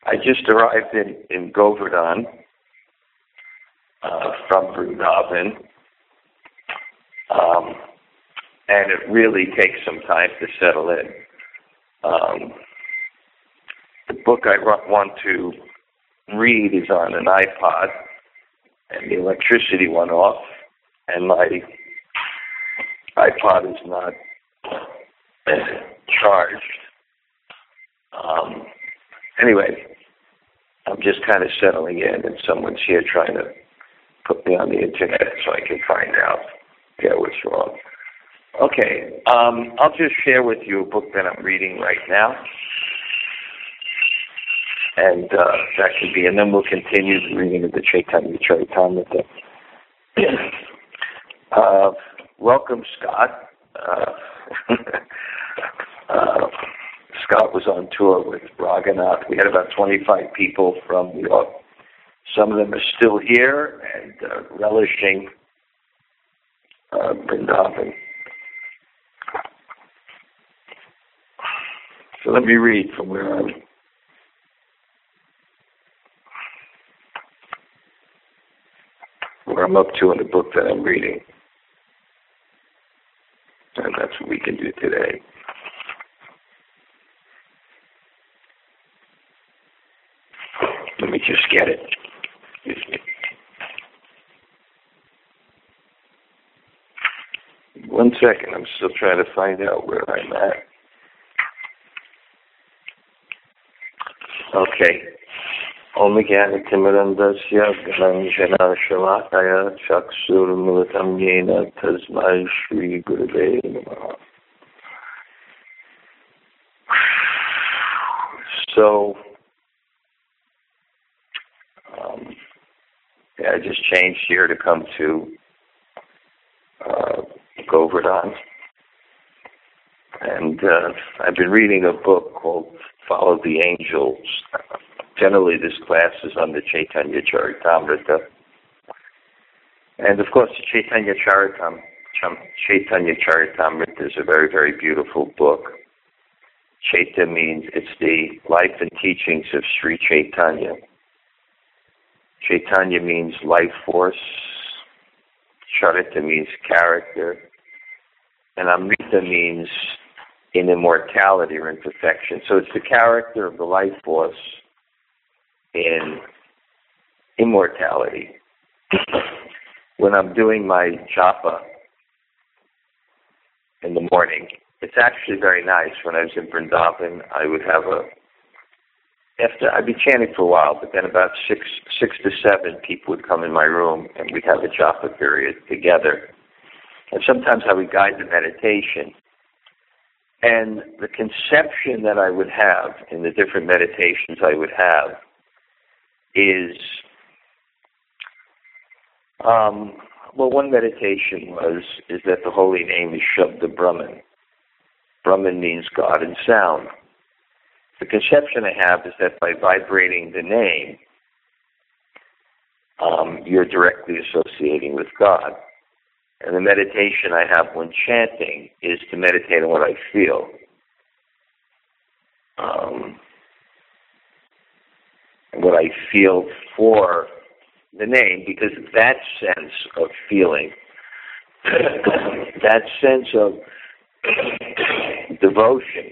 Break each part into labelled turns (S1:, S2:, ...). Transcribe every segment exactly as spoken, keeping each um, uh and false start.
S1: I just arrived in, in Govardhan uh, from Vrindavan, um, and it really takes some time to settle in. Um, the book I want to read is on an iPod, and the electricity went off, and my iPod is not charged. Um, anyway, I'm just kind of settling in, and someone's here trying to put me on the internet so I can find out yeah, what's wrong. Okay, um, I'll just share with you a book that I'm reading right now, and uh, that can be, and then we'll continue the reading of the Chaitanya Charitamrita. uh, welcome, Scott. Uh, uh, Scott was on tour with Raghunath. We had about twenty-five people from New York. Some of them are still here and uh, relishing uh, Vrindavan. So let me read from where I'm. Where I'm up to in the book that I'm reading. And that's what we can do today. Let me just get it. Excuse me. One second, I'm still trying to find out where I'm at. Okay. Om Jnana Timirandasya Gananjana Shalakaya Chakshur Militam Yena Tasmai Shri Gurave Namaha. So, um, yeah, I just changed here to come to uh, Govardhan. And uh, I've been reading a book called Follow the Angels. Generally, this class is on the Chaitanya Charitamrita. And of course, the Chaitanya Charitam, Chaitanya Charitamrita is a very, very beautiful book. Chaita means it's the life and teachings of Sri Chaitanya. Chaitanya means life force. Charita means character. And Amrita means in immortality or in perfection. So it's the character of the life force in immortality. When I'm doing my japa in the morning, it's actually very nice. When I was in Vrindavan, I would have a, after, I'd be chanting for a while, but then about six, six to seven people would come in my room and we'd have a japa period together. And sometimes I would guide the meditation. And the conception that I would have in the different meditations I would have is, um, well, one meditation was, is that the holy name is Shabda Brahman. Brahman means God and sound. The conception I have is that by vibrating the name, um, you're directly associating with God. And the meditation I have when chanting is to meditate on what I feel. Um, what I feel for the name, because that sense of feeling, that sense of devotion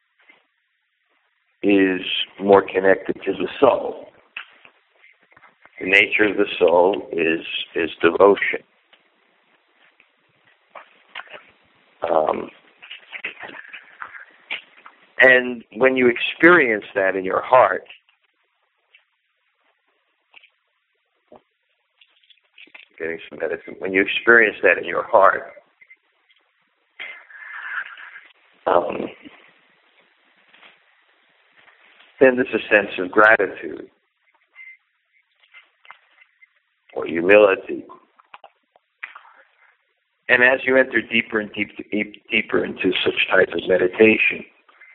S1: is more connected to the soul. The nature of the soul is, is devotion. Um, and when you experience that in your heart, getting some medicine, when you experience that in your heart, um, then there's a sense of gratitude or humility. And as you enter deeper and deep, deep, deeper into such type of meditation,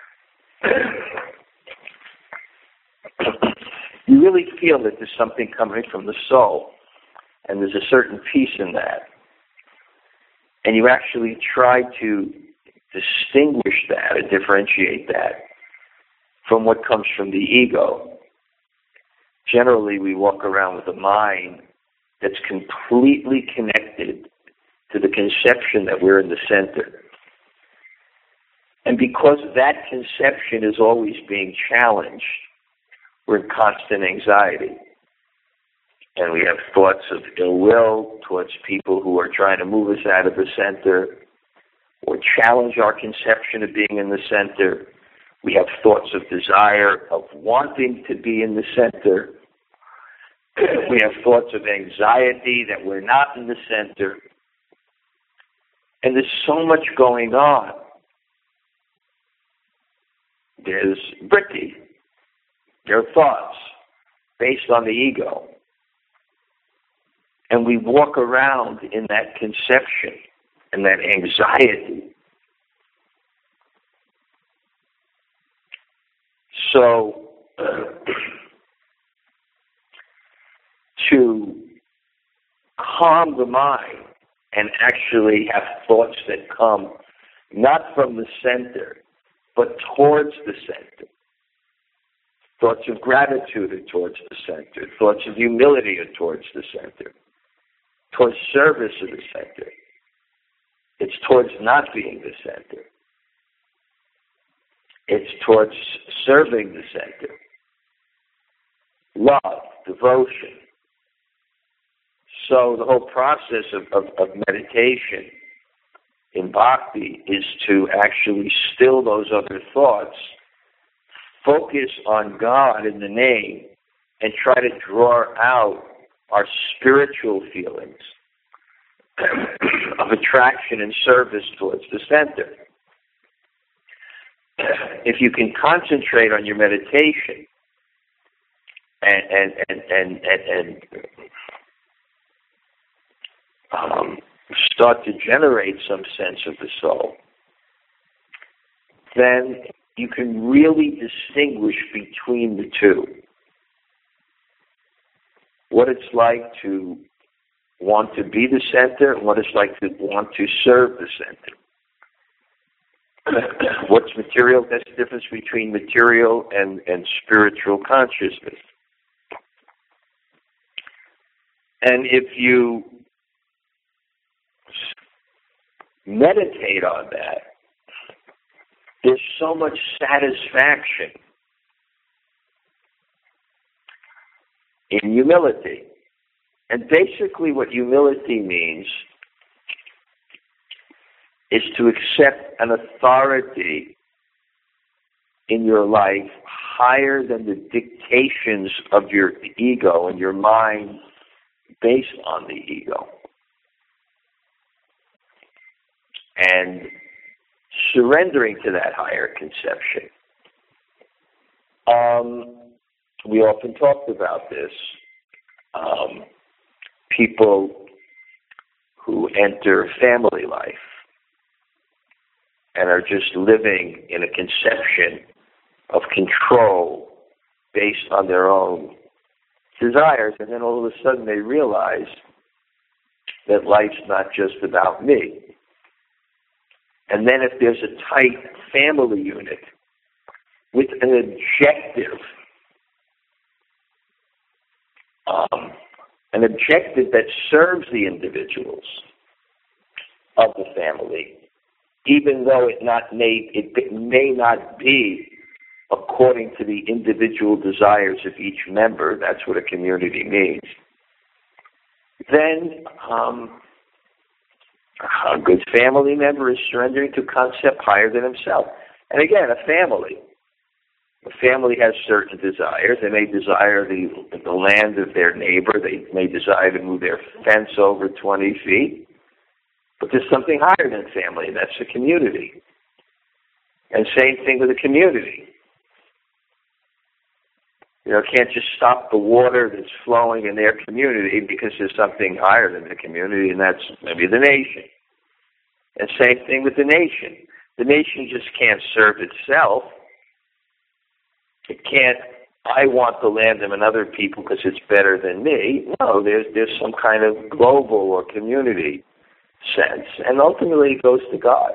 S1: you really feel that there's something coming from the soul, and there's a certain peace in that. And you actually try to distinguish that and differentiate that from what comes from the ego. generally we walk around with a mind that's completely connected to the conception that we're in the center. And because that conception is always being challenged, we're in constant anxiety. And we have thoughts of ill will towards people who are trying to move us out of the center or challenge our conception of being in the center. We have thoughts of desire, of wanting to be in the center. We have thoughts of anxiety that we're not in the center. And there's so much going on. There's vritti. There are thoughts based on the ego. And we walk around in that conception and that anxiety. So, uh, to calm the mind and actually have thoughts that come not from the center, but towards the center. Thoughts of gratitude are towards the center. Thoughts of humility are towards the center. Towards service of the center. It's towards not being the center. It's towards serving the center. Love, devotion. So the whole process of, of, of meditation in bhakti is to actually still those other thoughts, focus on God in the name, and try to draw out our spiritual feelings of attraction and service towards the center. If you can concentrate on your meditation and and and and, and, and um, start to generate some sense of the soul, then you can really distinguish between the two. What it's like to want to be the center and what it's like to want to serve the center. What's material? That's the difference between material and, and spiritual consciousness. And if you meditate on that, there's so much satisfaction in humility. And basically what humility means is to accept an authority in your life higher than the dictations of your ego and your mind based on the ego. And surrendering to that higher conception. Um, we often talked about this. Um, people who enter family life and are just living in a conception of control based on their own desires, and then all of a sudden they realize that life's not just about me. And then if there's a tight family unit with an objective, um, an objective that serves the individuals of the family, even though it not may, it may not be according to the individual desires of each member, that's what a community means, then um, a good family member is surrendering to a concept higher than himself. And again, a family. A family has certain desires. They may desire the, the land of their neighbor. They may desire to move their fence over twenty feet. But there's something higher than family, and that's the community. And same thing with the community. You know, can't just stop the water that's flowing in their community because there's something higher than the community, and that's maybe the nation. And same thing with the nation. The nation just can't serve itself. It can't, I want the land of another people because it's better than me. No, there's there's some kind of global or community sense, and ultimately it goes to God.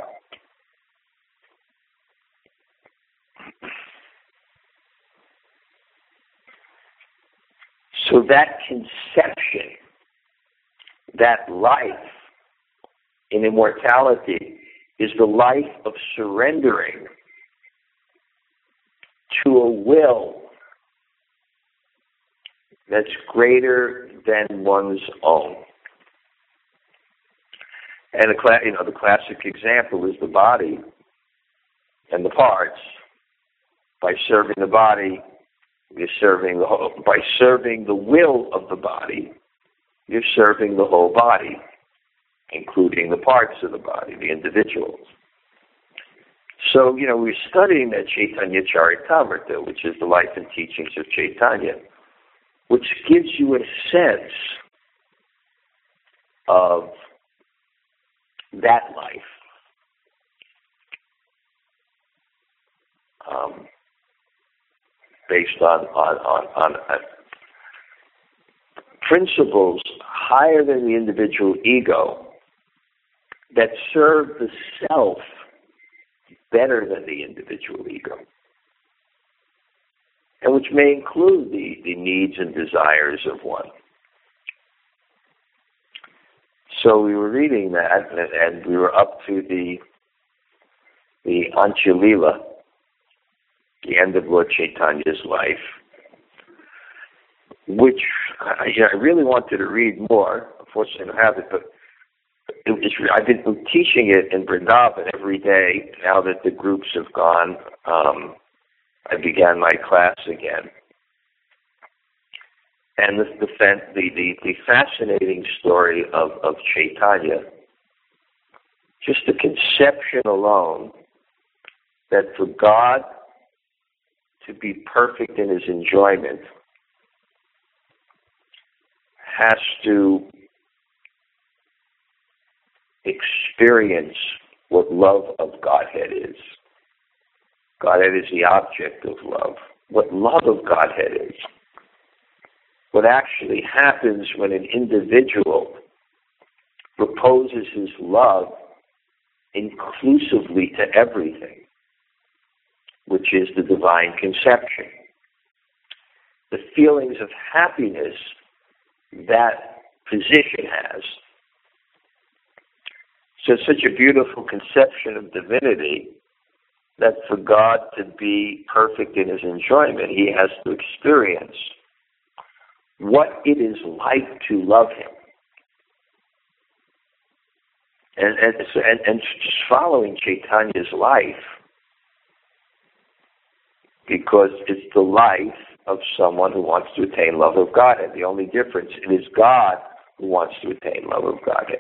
S1: So that conception, that life in immortality, is the life of surrendering to a will that's greater than one's own. And the, cla- you know, the classic example is the body and the parts. By serving the body, you're serving the whole. By serving the will of the body, you're serving the whole body, including the parts of the body, the individuals. So, you know, we're studying that Chaitanya Charitamrita, which is the life and teachings of Chaitanya, which gives you a sense of that life. Um, based on, on, on, on uh, principles higher than the individual ego that serve the self better than the individual ego, and which may include the, the needs and desires of one. So we were reading that, and, and we were up to the the Antya-lila, the end of Lord Chaitanya's life, which I, you know, I really wanted to read more. Unfortunately, I don't have it, but it, it's, I've been teaching it in Vrindavan every day. Now that the groups have gone, um, I began my class again. And the the, the, the, the fascinating story of, of Chaitanya, just the conception alone that for God to be perfect in his enjoyment has to experience what love of Godhead is. Godhead is the object of love. What love of Godhead is. What actually happens when an individual proposes his love inclusively to everything, which is the divine conception. The feelings of happiness that position has. So it's such a beautiful conception of divinity that for God to be perfect in his enjoyment, he has to experience what it is like to love him. And, and, and, and just following Chaitanya's life, because it's the life of someone who wants to attain love of Godhead. The only difference, it is God who wants to attain love of Godhead.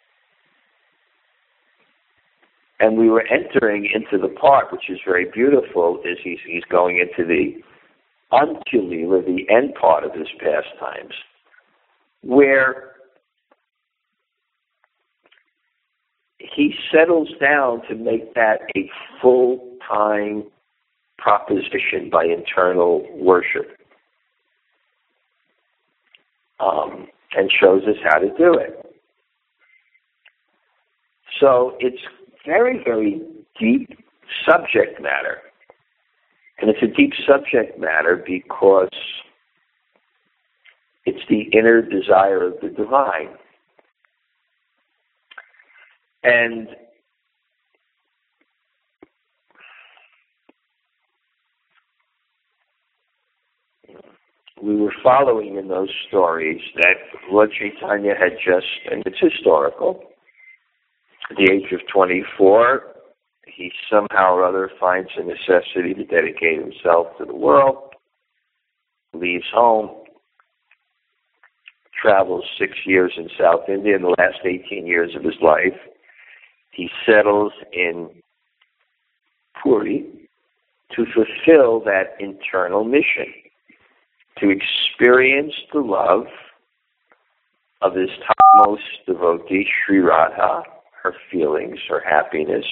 S1: And we were entering into the part, which is very beautiful, is he's, he's going into the Antya-lila, the end part of his pastimes, where he settles down to make that a full-time proposition by internal worship, um, and shows us how to do it. So it's very, very deep subject matter. And it's a deep subject matter because it's the inner desire of the divine. And we were following in those stories that Lord Chaitanya had just, and it's historical, at the age of twenty-four, he somehow or other finds a necessity to dedicate himself to the world, leaves home, travels six years in South India. In the last eighteen years of his life, he settles in Puri to fulfill that internal mission, to experience the love of his topmost devotee, Sri Radha, her feelings, her happiness,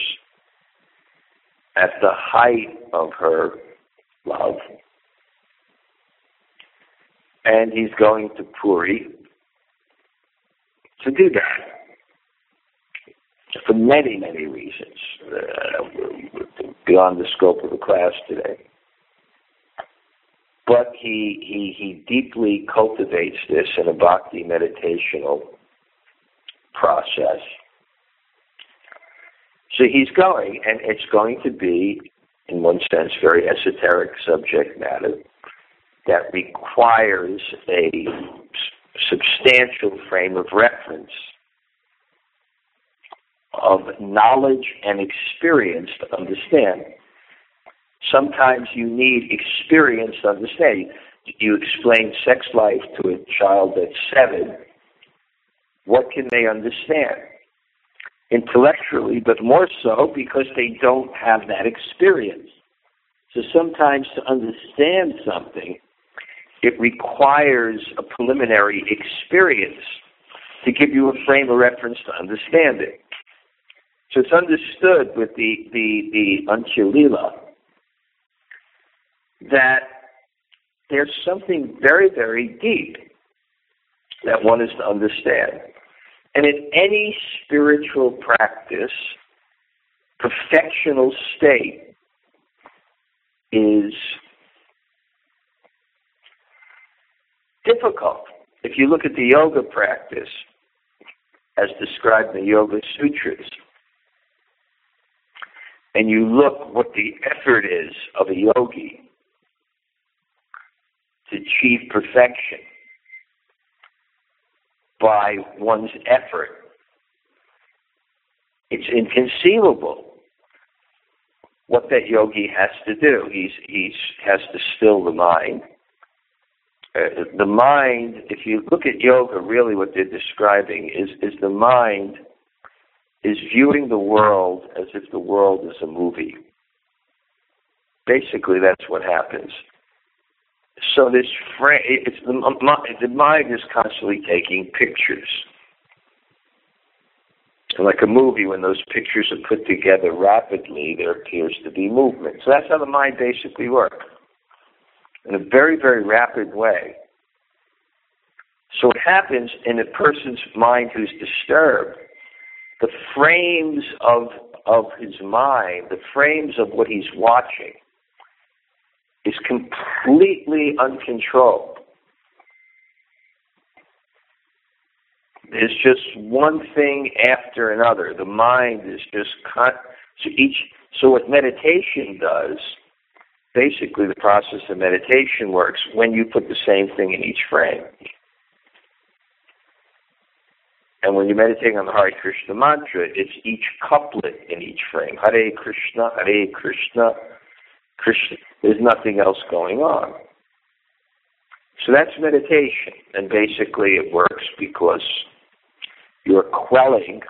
S1: at the height of her love. And he's going to Puri to do that for many, many reasons, uh, beyond the scope of the class today. but he, he, he deeply cultivates this in a bhakti meditational process. So he's going, and it's going to be, in one sense, very esoteric subject matter that requires a substantial frame of reference of knowledge and experience to understand. Sometimes you need experience to understand. You explain sex life to a child that's seven. What can they understand? Intellectually, but more so because they don't have that experience. So sometimes to understand something, it requires a preliminary experience to give you a frame of reference to understand it. So it's understood with the, the, the Antya Lila that there's something very, very deep that one is to understand. And in any spiritual practice, perfectional state is difficult. If you look at the yoga practice, as described in the Yoga Sutras, and you look what the effort is of a yogi to achieve perfection by one's effort, it's inconceivable what that yogi has to do. He's he's has to still the mind. Uh, the mind, if you look at yoga, really what they're describing is, is the mind is viewing the world as if the world is a movie. Basically, that's what happens. So this frame, it's the, the mind is constantly taking pictures. And like a movie, when those pictures are put together rapidly, there appears to be movement. So that's how the mind basically works, in a very, very rapid way. So what happens in a person's mind who's disturbed, the frames of of his mind, the frames of what he's watching, is completely uncontrolled. There's just one thing after another. The mind is just con- so each. So what meditation does, basically the process of meditation works when you put the same thing in each frame. And when you're meditating on the Hare Krishna mantra, it's each couplet in each frame. Hare Krishna, Hare Krishna, Krishna. There's nothing else going on. So that's meditation. And basically it works because you're quelling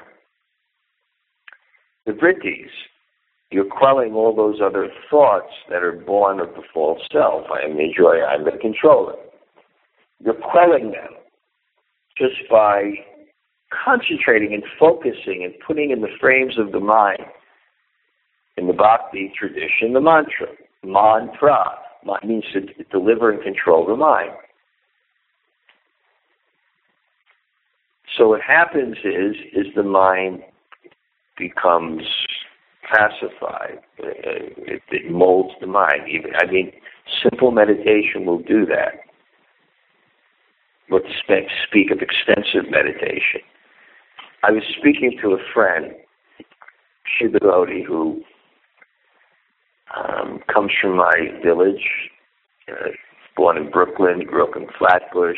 S1: the vrittis. You're quelling all those other thoughts that are born of the false self. I am the joy, I'm the controller. You're quelling them just by concentrating and focusing and putting in the frames of the mind, in the bhakti tradition, the mantra. Mantra means to deliver and control the mind. So what happens is, is the mind becomes pacified. It, it molds the mind. Even, I mean, simple meditation will do that. Let's speak of extensive meditation. I was speaking to a friend, Shiva Bodhi, who um, comes from my village, uh, born in Brooklyn, grew up in Flatbush.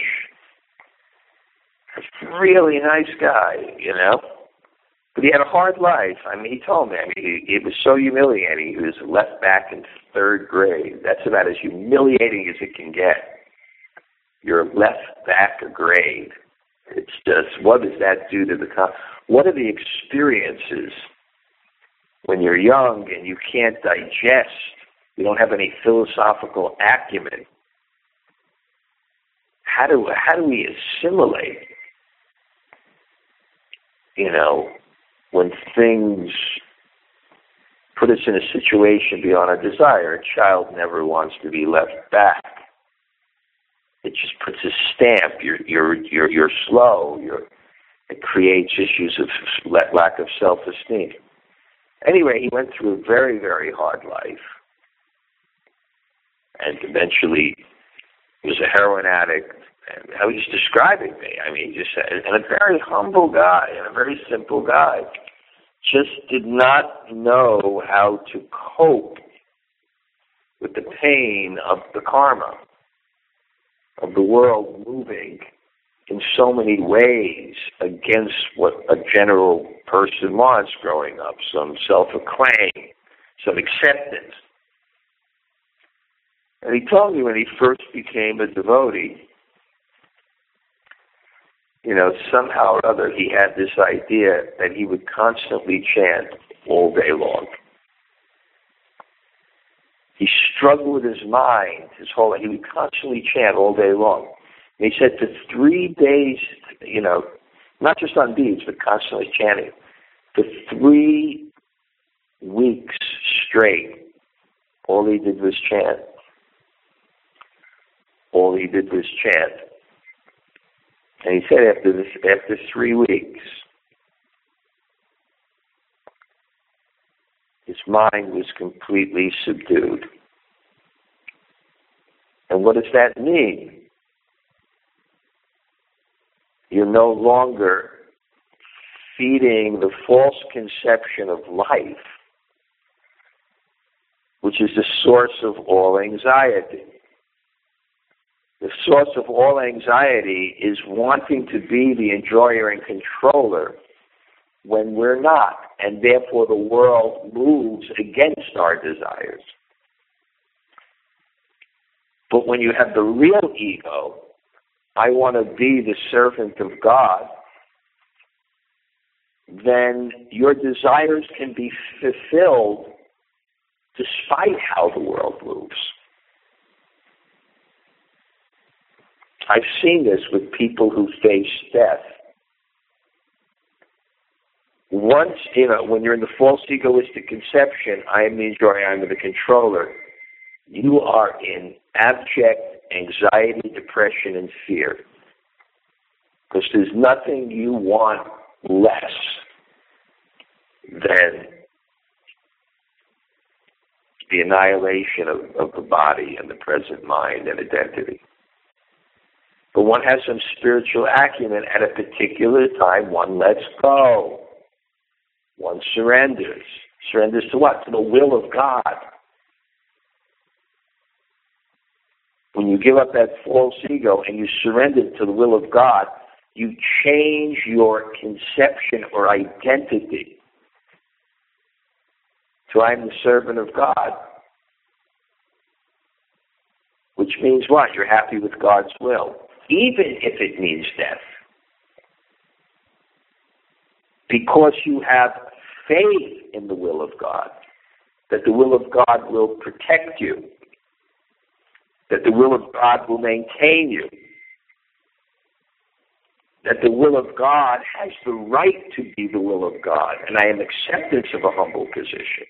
S1: A really nice guy, you know. But he had a hard life. I mean, he told me, I mean, it was so humiliating. He was left back in third grade. That's about as humiliating as it can get. You're left back a grade. It's just, what does that do to the, con- what are the experiences when you're young and you can't digest, you don't have any philosophical acumen? How do, how do we assimilate, you know, when things put us in a situation beyond our desire? A child never wants to be left back. It just puts a stamp. You're you're you're you're slow. You're, it creates issues of lack of self-esteem. Anyway, he went through a very, very hard life, and eventually He was a heroin addict. And how he's describing me, I mean, just and a very humble guy and a very simple guy, just did not know how to cope with the pain of the karma, of the world moving in so many ways against what a general person wants growing up, some self-acclaim, some acceptance. And he told me when he first became a devotee, you know, somehow or other he had this idea that he would constantly chant all day long. He struggled with his mind his whole life. He would constantly chant all day long. And he said for three days, you know, not just on beads, but constantly chanting. For three weeks straight, all he did was chant. All he did was chant. And he said after this, after three weeks, his mind was completely subdued. And what does that mean? You're no longer feeding the false conception of life, which is the source of all anxiety. The source of all anxiety is wanting to be the enjoyer and controller when we're not, and therefore the world moves against our desires. But when you have the real ego, I want to be the servant of God, then your desires can be fulfilled despite how the world moves. I've seen this with people who face death. Once, you know, when you're in the false egoistic conception, I am the enjoyer, I am the controller, you are in abject anxiety, depression, and fear. Because there's nothing you want less than the annihilation of, of the body and the present mind and identity. But one has some spiritual acumen. At a particular time, one lets go. One surrenders. Surrenders to what? To the will of God. When you give up that false ego and you surrender to the will of God, you change your conception or identity to I am the servant of God. Which means what? You're happy with God's will, even if it means death. Because you have faith in the will of God, that the will of God will protect you, that the will of God will maintain you, that the will of God has the right to be the will of God, and I am acceptance of a humble position.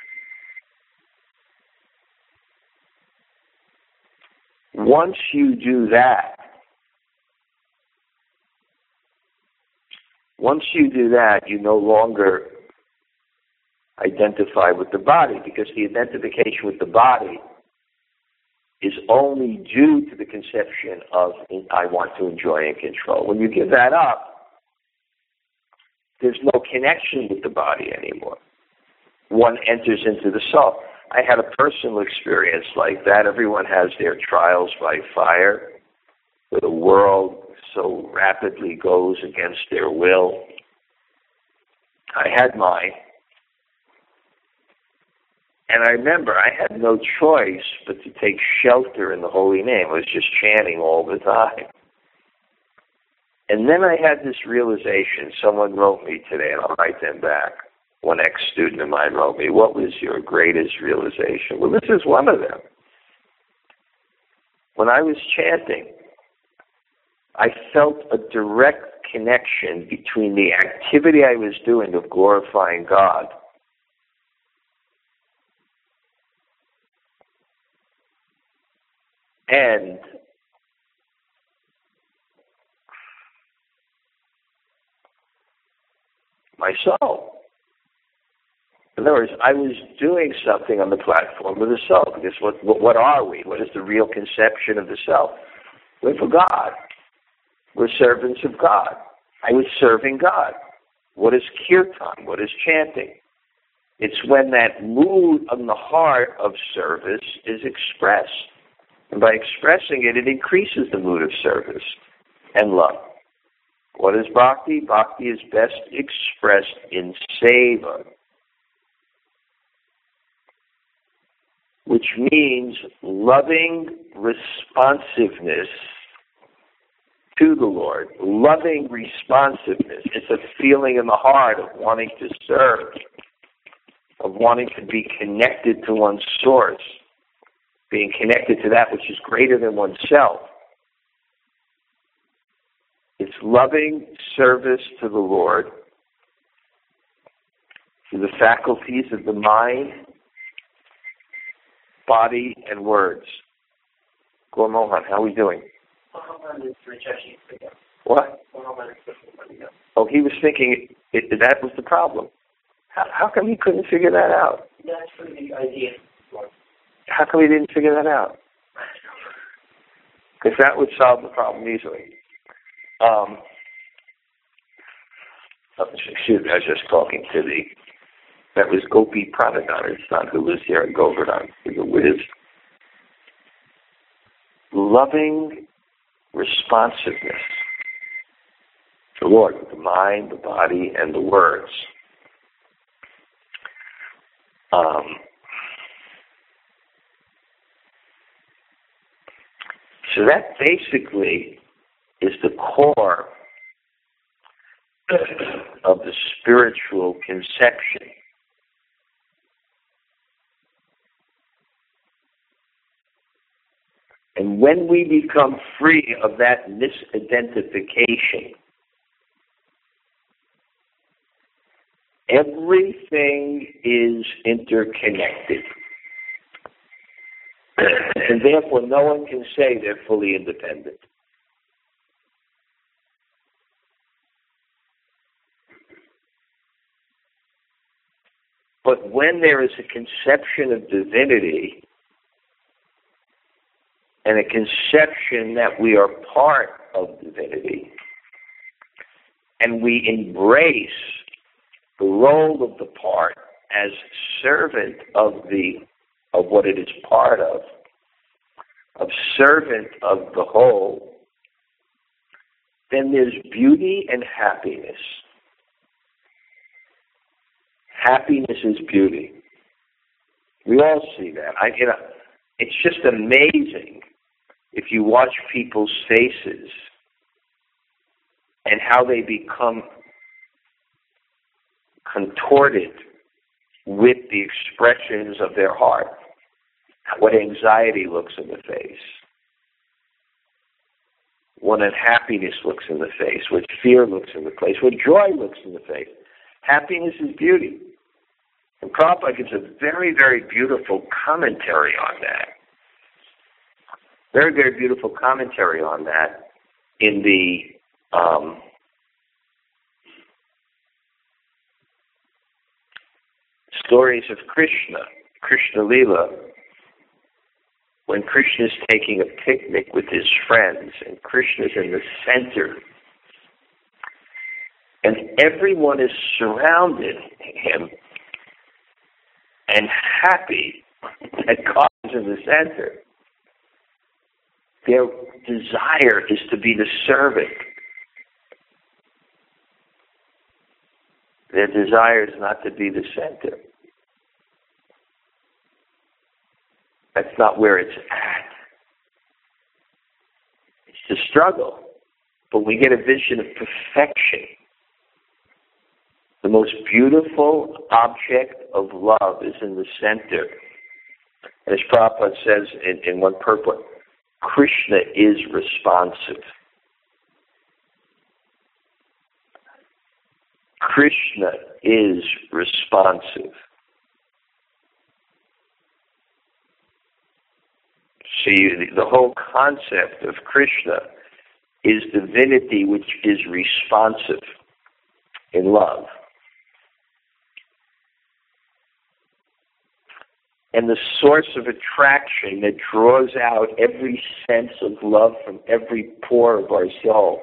S1: Once you do that, once you do that, you no longer identify with the body, because the identification with the body is only due to the conception of I want to enjoy and control. When you give that up, there's no connection with the body anymore. One enters into the soul. I had a personal experience like that. Everyone has their trials by fire, where the world so rapidly goes against their will. I had mine. And I remember I had no choice but to take shelter in the holy name. I was just chanting all the time. And then I had this realization. Someone wrote me today, and I'll write them back. One ex-student of mine wrote me, what was your greatest realization? Well, this is one of them. When I was chanting, I felt a direct connection between the activity I was doing of glorifying God and my soul. In other words, I was doing something on the platform of the self. Because what, what, what are we? What is the real conception of the self? We're for God. We're servants of God. I was serving God. What is kirtan? What is chanting? It's when that mood in the heart of service is expressed. And by expressing it, it increases the mood of service and love. What is bhakti? Bhakti is best expressed in seva, which means loving responsiveness to the Lord. Loving responsiveness. It's a feeling in the heart of wanting to serve, of wanting to be connected to one's source, being connected to that which is greater than oneself. It's loving service to the Lord through the faculties of the mind, body, and words. Gaur Mohan, how are we doing? What? Oh, he was thinking it, it, that was the problem. How, how come he couldn't figure that out?
S2: That's the idea.
S1: How come he didn't figure that out? Because that would solve the problem easily. Um, oh, excuse me, I was just talking to the, that was Gopi Pradhan, his son, who lives here in Govardhan, with a whiz. Loving responsiveness to the Lord with the mind, the body, and the words. Um, so that basically is the core of the spiritual conception. And when we become free of that misidentification, everything is interconnected. And therefore, no one can say they're fully independent. But when there is a conception of divinity, and a conception that we are part of divinity, and we embrace the role of the part as servant of the of what it is part of, of servant of the whole, then there's beauty and happiness. Happiness is beauty. We all see that. I, you know, it's just amazing if you watch people's faces and how they become contorted with the expressions of their heart, what anxiety looks in the face, what unhappiness looks in the face, what fear looks in the face, what joy looks in the face. Happiness is beauty. And Prabhupada gives a very, very beautiful commentary on that. Very, very beautiful commentary on that in the um, stories of Krishna, Krishna Lila, when Krishna is taking a picnic with his friends and Krishna is in the center and everyone is surrounded him and happy that God is in the center. Their desire is to be the servant. Their desire is not to be the center. That's not where it's at. It's the struggle. But we get a vision of perfection. The most beautiful object of love is in the center. As Prabhupada says in, in one purport, Krishna is responsive. Krishna is responsive. See, the whole concept of Krishna is divinity which is responsive in love. and the source of attraction that draws out every sense of love from every pore of our soul.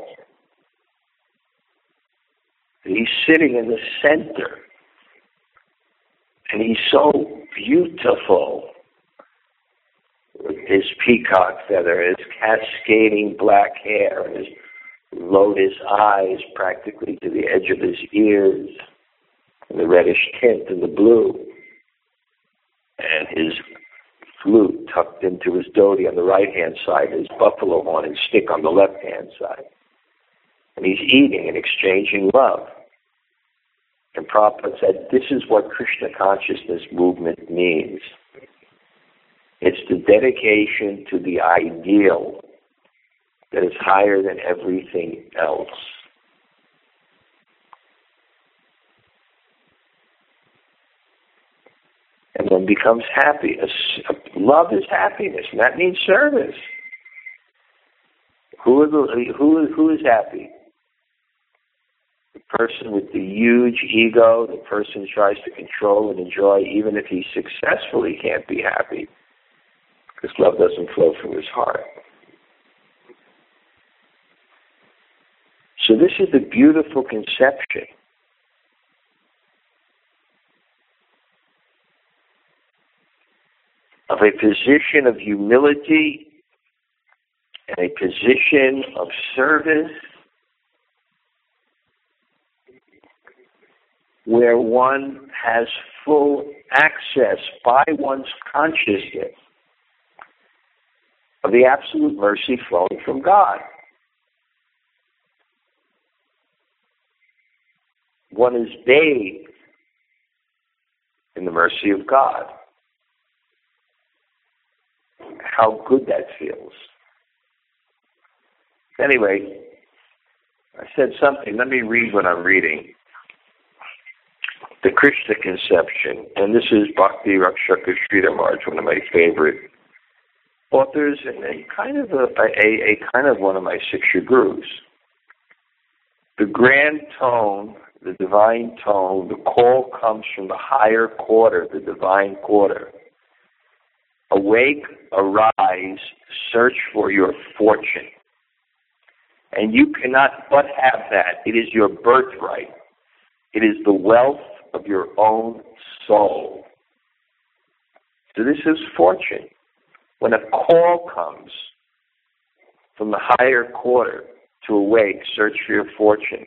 S1: He's sitting in the center, and he's so beautiful with his peacock feather, his cascading black hair, and his lotus eyes practically to the edge of his ears, and the reddish tint and the blue, and his flute tucked into his dhoti on the right-hand side, his buffalo horn and stick on the left-hand side. And he's eating and exchanging love. And Prabhupada said, this is what Krishna consciousness movement means. It's the dedication to the ideal that is higher than everything else. And one becomes happy. Love is happiness, and that means service. Who, are the, who, who is happy? The person with the huge ego, the person who tries to control and enjoy, even if he successfully can't be happy, because love doesn't flow from his heart. So this is the beautiful conception of a position of humility and a position of service where one has full access by one's consciousness of the absolute mercy flowing from God. One is bathed in the mercy of God. How good that feels. Anyway, I said something. Let me read what I'm reading. The Krishna conception, and this is Bhakti Rakshaka Sridhar Maharaj, one of my favorite authors, and a kind of a, a, a kind of one of my Siksha gurus. The grand tone, the divine tone, the call comes from the higher quarter, the divine quarter. Awake, arise, search for your fortune. And you cannot but have that. It is your birthright. It is the wealth of your own soul. So this is fortune. When a call comes from the higher quarter to awake, search for your fortune.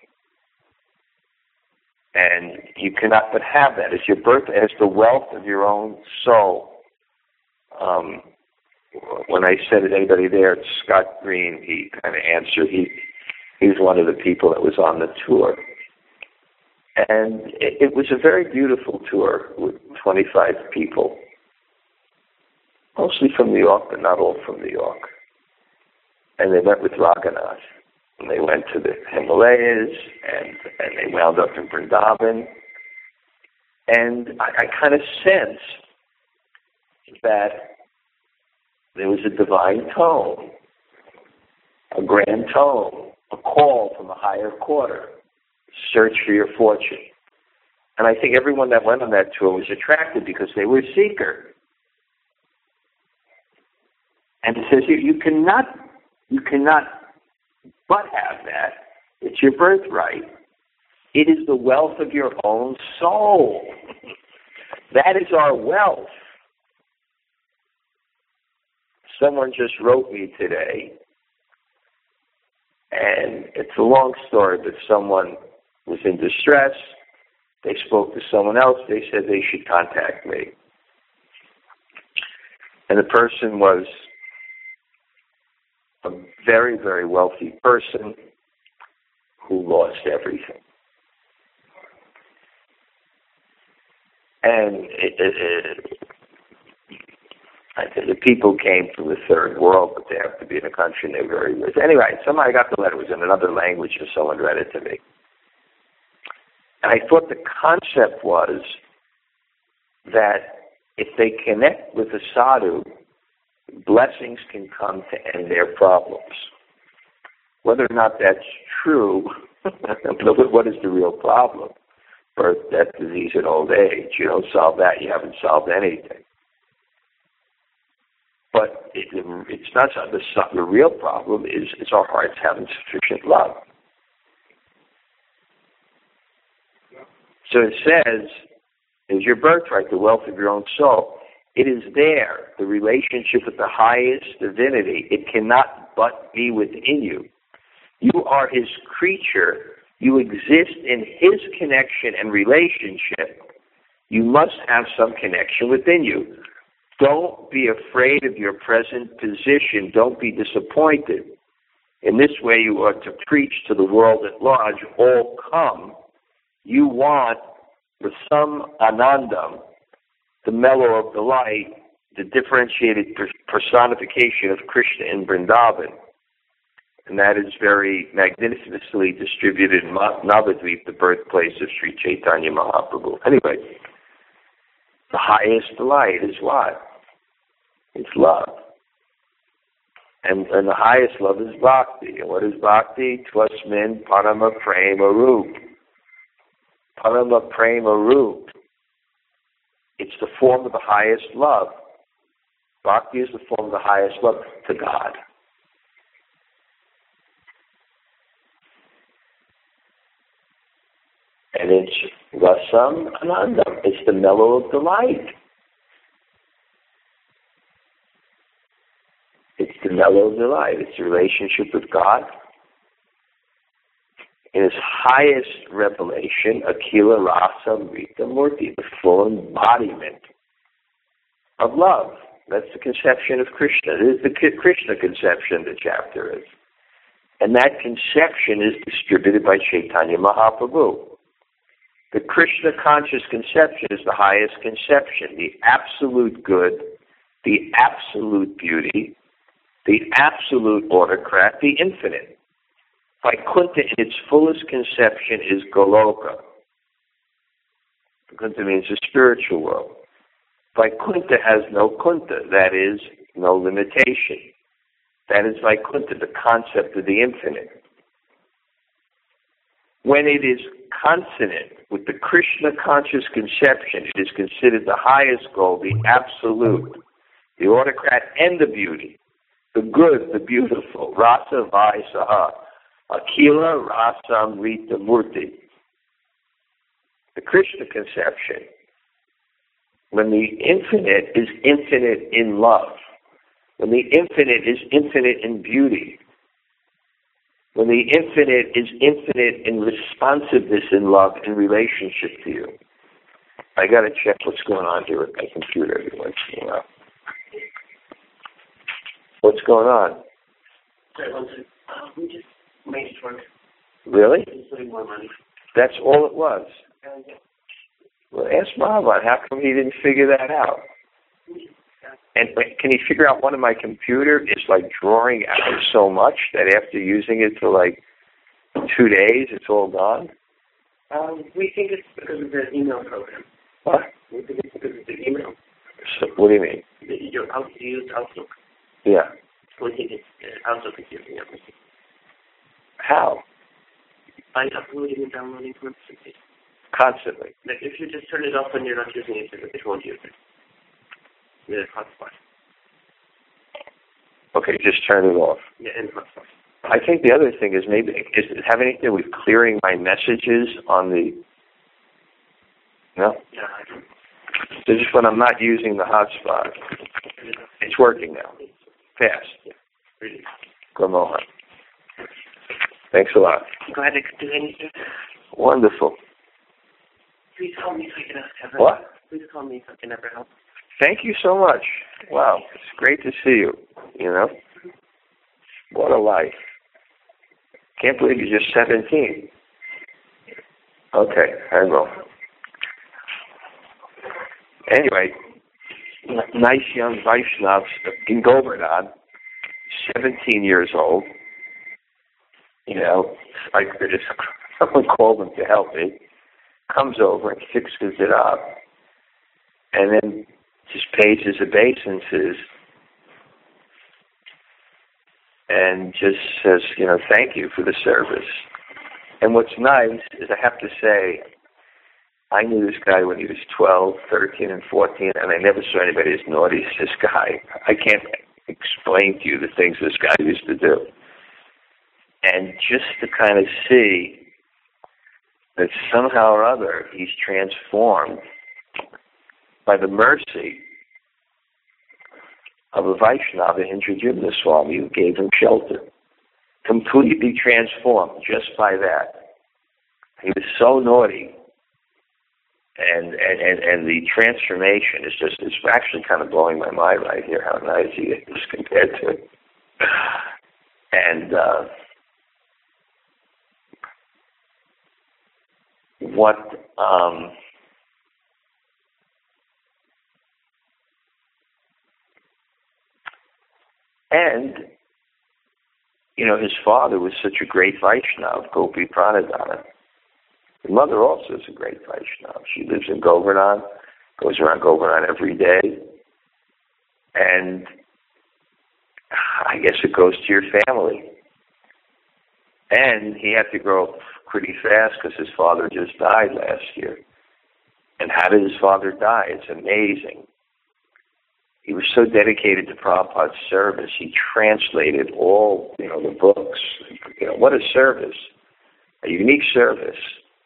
S1: And you cannot but have that. It's your birth, it's the wealth of your own soul. Um, when I said, is anybody there, it's Scott Green, he kind of answered. He he's one of the people that was on the tour. And it, it was a very beautiful tour with twenty-five people, mostly from New York, but not all from New York. And they went with Raghunath. And they went to the Himalayas, and, and they wound up in Vrindavan. And I, I kind of sensed that there was a divine tone, a grand tone, a call from a higher quarter. Search for your fortune. And I think everyone that went on that tour was attracted because they were a seeker. And it says you, you cannot, you cannot but have that. It's your birthright. It is the wealth of your own soul. That is our wealth. Someone just wrote me today, and it's a long story, but someone was in distress. They spoke to someone else. They said they should contact me. And the person was a very, very wealthy person who lost everything. And it, it, it, I think the people came from the third world, but they have to be in a country and they're very rich. Anyway, somebody got the letter. It was in another language, and someone read it to me. And I thought the concept was that if they connect with the sadhu, blessings can come to end their problems. Whether or not that's true, what is the real problem? Birth, death, disease, and old age. You don't solve that, you haven't solved anything. But it, it's not the, the real problem is, is our hearts having sufficient love. So it says, it is your birthright, the wealth of your own soul. It is there, the relationship with the highest divinity. It cannot but be within you. You are his creature. You exist in his connection and relationship. You must have some connection within you. Don't be afraid of your present position. Don't be disappointed. In this way, you ought to preach to the world at large, all come. You want the sum anandam, the mellow of delight, the differentiated personification of Krishna in Vrindavan. And that is very magnificently distributed in Navadvip, the birthplace of Sri Chaitanya Mahaprabhu. Anyway, the highest delight is what? It's love. And, and the highest love is bhakti. And what is bhakti? Tvasmin parama prema roop. Parama prema roop. It's the form of the highest love. Bhakti is the form of the highest love to God. And it's rasam anandam. It's the mellow of delight. It's the mellow of delight. It's the relationship with God. In its highest revelation, Akila Rasa Rita Murti, the full embodiment of love. That's the conception of Krishna. It is the Krishna conception the chapter is. And that conception is distributed by Chaitanya Mahaprabhu. The Krishna conscious conception is the highest conception, the absolute good, the absolute beauty, the absolute autocrat, the infinite. Vaikuntha in its fullest conception is Goloka. Vaikuntha means the spiritual world. Vaikuntha has no kunta, that is, no limitation. That is Vaikuntha, the concept of the infinite. When it is consonant with the Krishna conscious conception, it is considered the highest goal, the absolute, the autocrat and the beauty, the good, the beautiful, Rasa Vaisaha, Akila Rasam Rita Murti. The Krishna conception, when the infinite is infinite in love, when the infinite is infinite in beauty, when the infinite is infinite in responsiveness in love in relationship to you. I got to check what's going on here with my computer every once in a while. What's going on?
S2: We just made it work.
S1: Really?
S2: Just putting more money.
S1: That's all it was?
S2: Uh, yeah.
S1: Well, ask Mahavan, how come he didn't figure that out? And can he figure out one of my computer is like drawing out so much that after using it for like two days, it's all gone?
S2: Um, we think it's because of the email program.
S1: What?
S2: We think it's because of the email.
S1: So, what do you mean?
S2: The, your out, you used Outlook.
S1: Yeah.
S2: We think it's uh, Outlook is using everything.
S1: How?
S2: By uploading and downloading constantly.
S1: Constantly.
S2: Like if you just turn it off when you're not using it, it won't use it. The hotspot.
S1: Okay, just turn it off.
S2: Yeah, and hotspot.
S1: I think the other thing is maybe, is it have anything to do with clearing my messages on the, no?
S2: Yeah, I don't.
S1: So just when I'm not using the hotspot, it's working now. Fast.
S2: Yeah, really.
S1: Go Mohan. Thanks a lot.
S2: Go ahead and do anything.
S1: Wonderful.
S2: Please call me if I can ever
S1: What?
S2: Please call me if I can ever help.
S1: Thank you so much. Wow, it's great to see you, you know. What a life. Can't believe you're just seventeen. Okay, I will. Anyway, n- nice young Vaishnavs in Govardhan, seventeen years old. You know, I just, someone called him to help me, comes over and fixes it up, and then just pays his obeisances and just says, you know, thank you for the service. And what's nice is I have to say, I knew this guy when he was twelve, thirteen, and fourteen, and I never saw anybody as naughty as this guy. I can't explain to you the things this guy used to do. And just to kind of see that somehow or other he's transformed by the mercy of a Vaishnava, Indrajimna Swami, who gave him shelter. Completely transformed just by that. He was so naughty. And, and, and, and the transformation is just, it's actually kind of blowing my mind right here, how nice he is compared to it. And uh, what, um, and, you know, his father was such a great Vaishnava, Gopi Pranadhana. His mother also is a great Vaishnava. She lives in Govardhan, goes around Govardhan every day. And I guess it goes to your family. And he had to grow up pretty fast because his father just died last year. And how did his father die? It's amazing. He was so dedicated to Prabhupada's service. He translated all, you know, the books. You know, what a service. A unique service.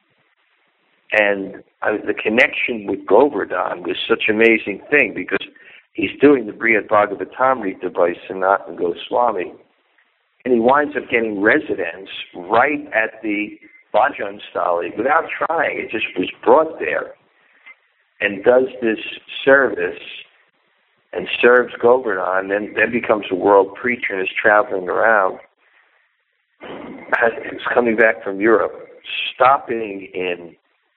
S1: And uh, the connection with Govardhan was such an amazing thing because he's doing the Brihad Bhagavatamrita by Sanatana Goswami, and he winds up getting residence right at the Bhajan Stali without trying. It just was brought there and does this service and serves Govardhan, and then, then becomes a world preacher and is traveling around. He's coming back from Europe, stopping in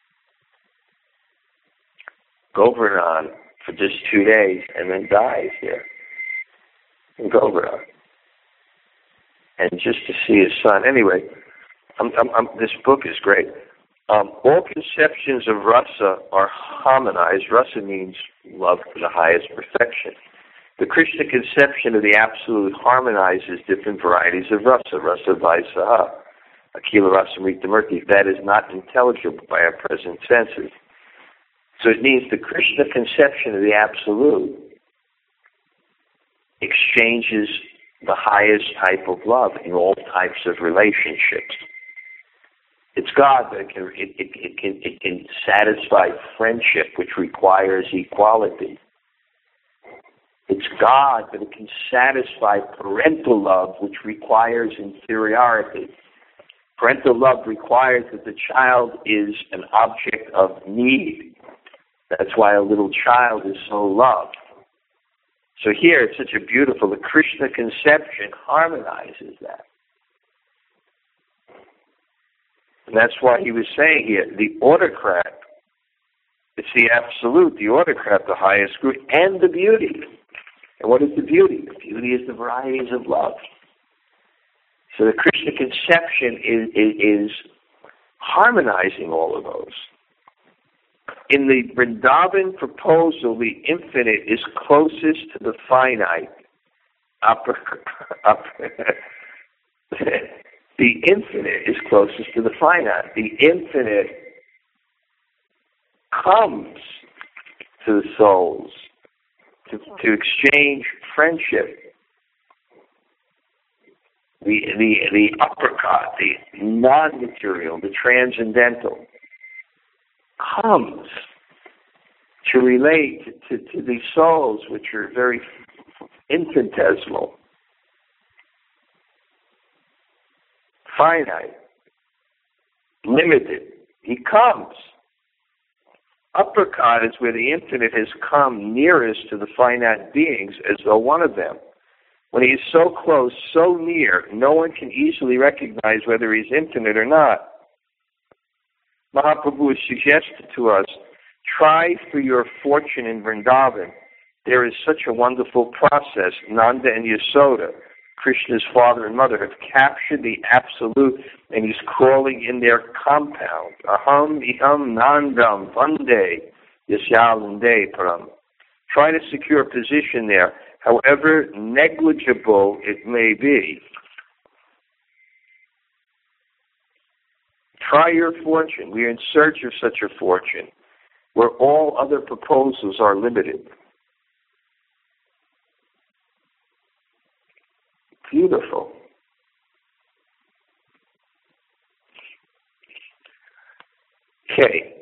S1: Govardhan for just two days and then dies here in Govardhan. And just to see his son. Anyway, I'm, I'm, I'm, this book is great. Um, all conceptions of rasa are harmonized. Rasa means love to the highest perfection. The Krishna conception of the Absolute harmonizes different varieties of rasa. Rasa vaisaha, akila rasa mritamurti. That is not intelligible by our present senses. So it means the Krishna conception of the Absolute exchanges the highest type of love in all types of relationships. It's God, but it can, it, it, it can, it can satisfy friendship, which requires equality. It's God, but it can satisfy parental love, which requires inferiority. Parental love requires that the child is an object of need. That's why a little child is so loved. So here it's such a beautiful, the Krishna conception harmonizes that. And that's why he was saying here, the autocrat, it's the Absolute, the autocrat, the highest good, and the beauty. And what is the beauty? The beauty is the varieties of love. So the Krishna conception is, is, is harmonizing all of those. In the Vrindavan proposal, the infinite is closest to the finite. Upper, upper, the infinite is closest to the finite. The infinite comes to the souls to, to exchange friendship. The, the, the uppercut, the non-material, the transcendental, comes to relate to, to these souls which are very infinitesimal, finite, limited. He comes. Uppercut is where the infinite has come nearest to the finite beings as though one of them. When he is so close, so near, no one can easily recognize whether he's infinite or not. Mahaprabhu has suggested to us, try for your fortune in Vrindavan. There is such a wonderful process. Nanda and Yasoda, Krishna's father and mother, have captured the Absolute, and he's crawling in their compound. Aham iham nandam vande yasyalande param. Try to secure a position there, however negligible it may be. Try your fortune. We are in search of such a fortune, where all other proposals are limited. Okay.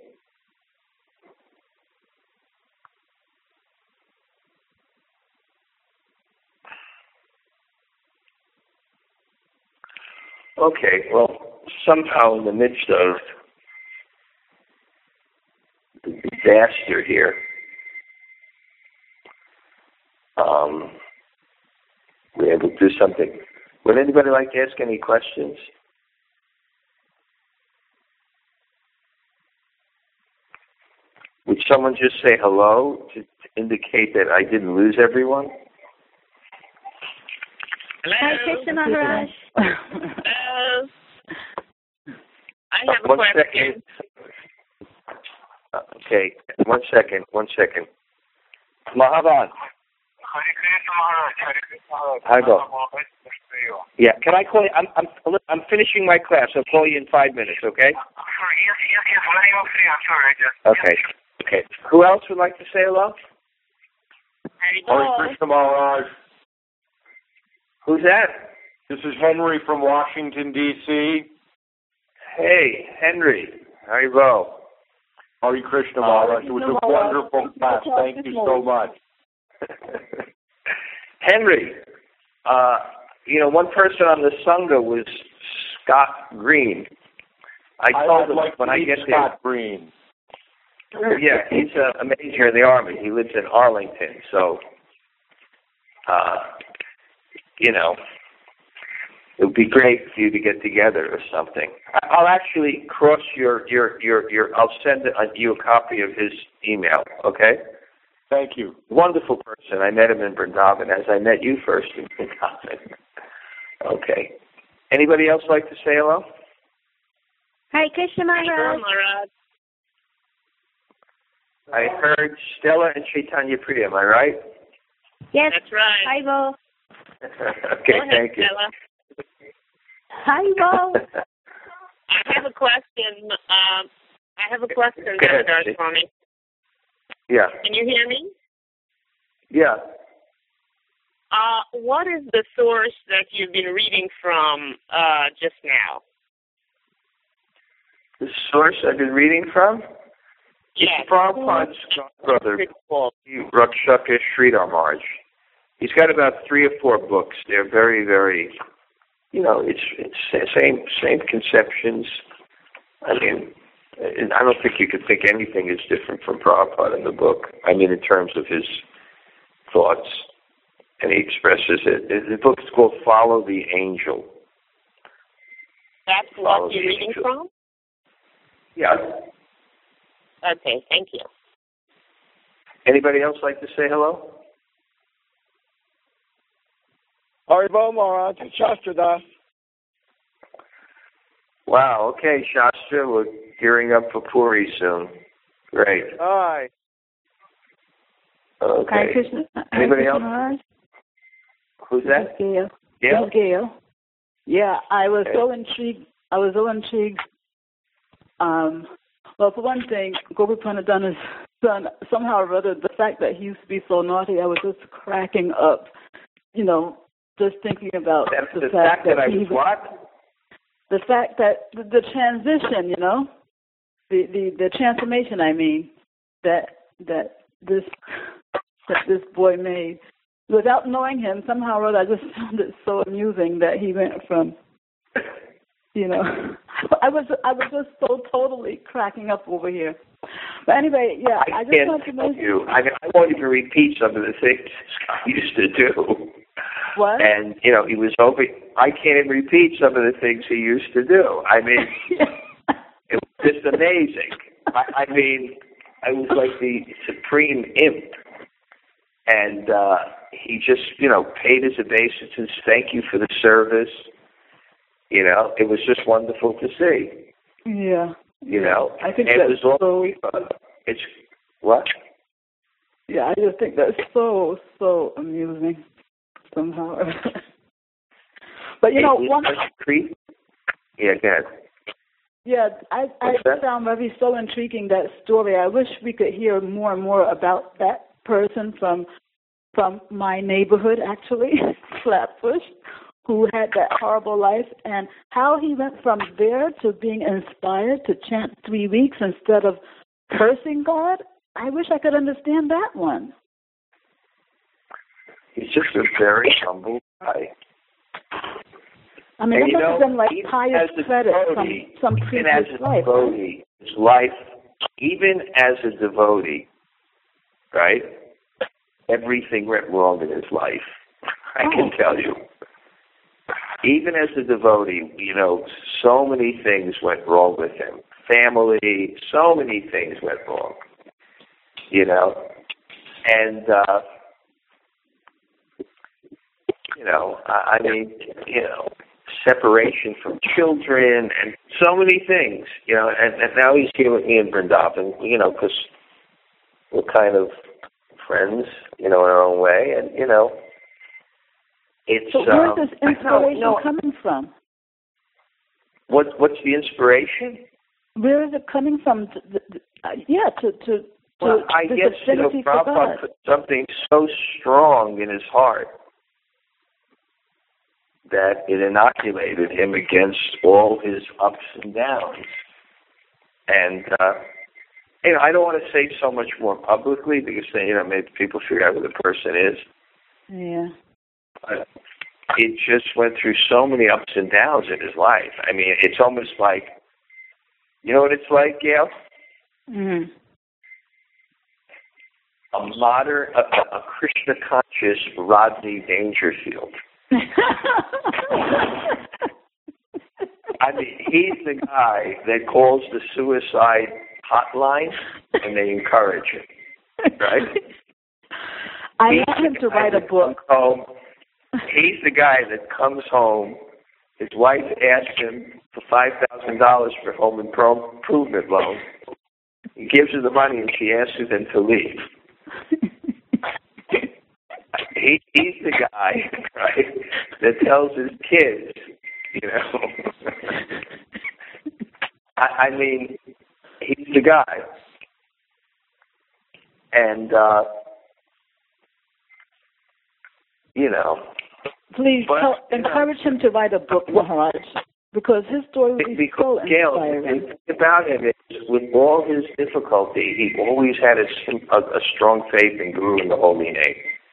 S1: Okay, well, somehow in the midst of the disaster here, um, we're able to do something. Would anybody like to ask any questions? Would someone just say hello to, to indicate that I didn't lose everyone?
S3: Hello.
S4: Hi, Krishna Maharaj.
S3: Hello. I have a
S1: one
S3: question.
S1: Second. Uh, okay, one second, one second. Mahavan. Hi, Bo. Yeah, can I call you? I'm, I'm, I'm finishing my class. I'll call you in five minutes, okay? Okay, okay. Who else would like to say hello?
S3: Hello.
S5: Hare Krishna Maharaj.
S1: Who's that?
S5: This is Henry from Washington, D C
S1: Hey, Henry. How you, Bo?
S5: Hare Krishna Maharaj. It was a wonderful class. Thank you so much.
S1: Henry, uh, you know, one person on the Sangha was Scott Green. I told
S5: I'd
S1: him
S5: like
S1: when
S5: to
S1: I
S5: meet
S1: get
S5: Scott Green.
S1: there. Yeah, he's a, a major in the Army. He lives in Arlington, so, uh, you know, it would be great for you to get together or something. I'll actually cross your, your, your, your I'll send you a copy of his email, okay?
S5: Thank you.
S1: Wonderful person. I met him in Vrindavan as I met you first in Vrindavan. Okay. Anybody else like to say hello?
S4: Hi, Krishna
S3: Hello,
S4: Maharaj.
S3: Maharaj.
S1: I heard Stella and Chaitanya Priya. Am I right?
S4: Yes.
S3: That's right.
S4: Hi, Bo.
S1: Okay,
S3: Go ahead,
S1: thank you.
S3: Stella.
S4: Hi, Bo.
S3: I have a question. Um, I have a question,
S1: Go ahead,
S3: Doctor
S1: Steve.
S3: Swami.
S1: Yeah.
S3: Can you hear me?
S1: Yeah.
S3: Uh, what is the source that you've been reading from uh, just now?
S1: The source I've been reading from?
S3: Yes.
S1: Prabhupada's brother, Rakshaka Sridhar Maharaj. He's got about three or four books. They're very, very, you know, it's it's the same same conceptions. I mean, I don't think you could think anything is different from Prabhupada in the book. I mean, in terms of his thoughts, and he expresses it. The book is called "Follow the Angel."
S3: That's
S1: Follow
S3: what you're
S1: the
S3: reading
S1: angel.
S3: from?
S1: Yeah.
S3: Okay, thank you.
S1: Anybody else like to say hello?
S5: Haribo Maharaj, Shastra Das.
S1: Wow. Okay, Shastra, we're gearing up for Puri soon. Great.
S5: Hi.
S1: Okay.
S4: Hi, Krishna.
S1: Anybody
S4: Hi,
S1: else?
S4: Krishna Maharaj.
S1: Who's
S4: This
S1: that?
S4: is Gail.
S1: Yeah.
S4: This is Gail. Yeah, I was
S1: Okay.
S4: so intrigued. I was so intrigued. Um, well, for one thing, Gopi Pranadhana's son, somehow or other, the fact that he used to be so naughty, I was just cracking up, you know, just thinking about
S1: That's
S4: the,
S1: the
S4: fact,
S1: fact that,
S4: that
S1: I
S4: he
S1: was what?
S4: The fact that the, the transition, you know, the, the, the transformation, I mean, that that this that this boy made. Without knowing him, somehow or other, I just found it so amusing that he went from, you know, I was I was just so totally cracking up over here. But anyway, yeah, I,
S1: I
S4: just
S1: can't
S4: want to
S1: tell
S4: mention.
S1: you. I mean, I won't even repeat some of the things Scott used to do.
S4: What?
S1: And, you know, he was over. I can't even repeat some of the things he used to do. I mean, it was just amazing. I, I mean, I was like the supreme imp. And uh, he just, you know, paid his obeisances. Thank you for the service. You know, it was just wonderful to see.
S4: Yeah.
S1: You know,
S4: I think
S1: and it
S4: that's
S1: was
S4: so.
S1: all, it's what?
S4: Yeah, I just think that's so so amusing somehow. But you know, one.
S1: Creep? Yeah, go ahead.
S4: Yeah, I I
S1: What's that?
S4: found very so intriguing that story. I wish we could hear more and more about that person from from my neighborhood, actually, Flatbush, who had that horrible life, and how he went from there to being inspired to chant three weeks instead of cursing God. I wish I could understand that one.
S1: He's just a very humble guy.
S4: I mean,
S1: and,
S4: that must have been like
S1: even
S4: pious
S1: as a
S4: credit
S1: devotee,
S4: from some
S1: even
S4: previous
S1: as a
S4: life.
S1: devotee, his life, even as a devotee, right? Everything went wrong in his life. I can tell you. Even as a devotee, you know, so many things went wrong with him. Family, so many things went wrong. You know, and uh, you know, I, I mean, you know, separation from children and so many things. You know, and, and now he's here with me in Vrindavan. You know, because we're kind of friends, you know, in our own way, and you know. It's,
S4: so where's
S1: um,
S4: this inspiration
S1: no, no.
S4: coming from?
S1: What What's the inspiration?
S4: Where is it coming from? To, the, the, uh, yeah, to to, to
S1: well, I
S4: this
S1: guess you know,
S4: affinity for God.
S1: Prabhupada put something so strong in his heart that it inoculated him against all his ups and downs. And uh, you know, I don't want to say so much more publicly because then, you know, maybe people figure out who the person is.
S4: Yeah.
S1: But it just went through so many ups and downs in his life. I mean, it's almost like, you know what it's like, Gail?
S4: Mm-hmm.
S1: A modern, a, a Krishna-conscious Rodney Dangerfield. I mean, he's the guy that calls the suicide hotline and they encourage him, right?
S4: I
S1: he's
S4: want him to write a book.
S1: Home. He's the guy that comes home. His wife asks him for five thousand dollars for home improvement loan. He gives her the money and she asks him to leave. he, he's the guy, right, that tells his kids, you know. I, I mean, he's the guy. And, uh, you know.
S4: Please
S1: but,
S4: tell, encourage know, him to write a book, Maharaj, because his story would be
S1: because,
S4: so
S1: Gail,
S4: inspiring.
S1: the thing about him is, with all his difficulty, he always had a, a, a strong faith in Guru and the Holy Name.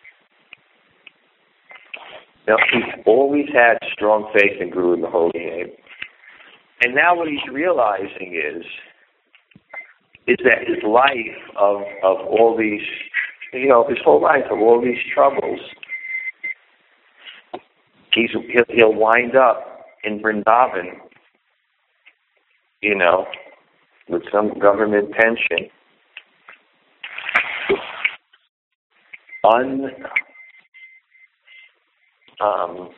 S1: Now, he always had strong faith in Guru and the Holy Name. And now what he's realizing is, is that his life of, of all these, you know, his whole life of all these troubles, he's, he'll, he'll wind up in Vrindavan, you know, with some government pension, un, um,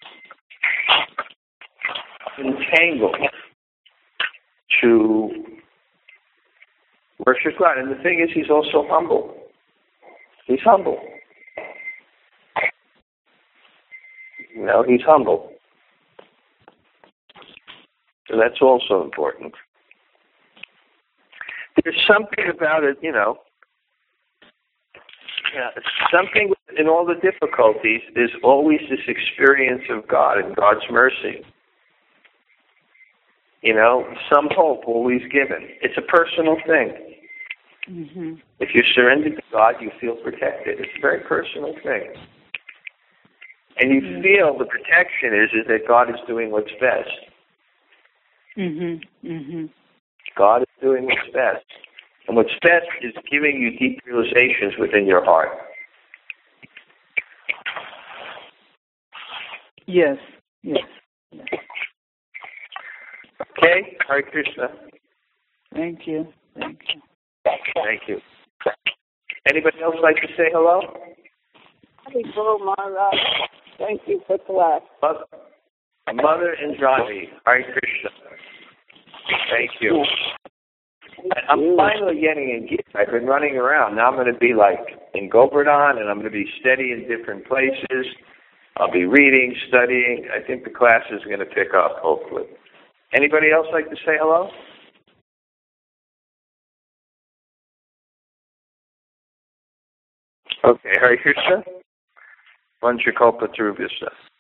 S1: entangled to worship God. And the thing is, he's also humble. He's humble. You know, he's humble. So that's also important. There's something about it, you know, yeah, something in all the difficulties, there's always this experience of God and God's mercy. You know, some hope always given. It's a personal thing.
S4: Mm-hmm.
S1: If you surrender to God, you feel protected. It's a very personal thing. And you mm-hmm. feel the protection is, is that God is doing what's best.
S4: Mm-hmm. Mm-hmm.
S1: God is doing what's best. And what's best is giving you deep realizations within your heart.
S4: Yes. Yes. Yes.
S1: Okay? Hare Krishna.
S4: Thank you. Thank you.
S1: Thank you. Anybody else like to say hello?
S6: Hello, Maharaj. Thank you for class.
S1: Mother, Mother Indrani. Hare Krishna. Thank you. I'm finally getting engaged. I've been running around. Now I'm going to be like in Govardhan, and I'm going to be steady in different places. I'll be reading, studying. I think the class is going to pick up, hopefully. Anybody else like to say hello? Okay, Hare Krishna. Vanchakalpa Tarubhyascha.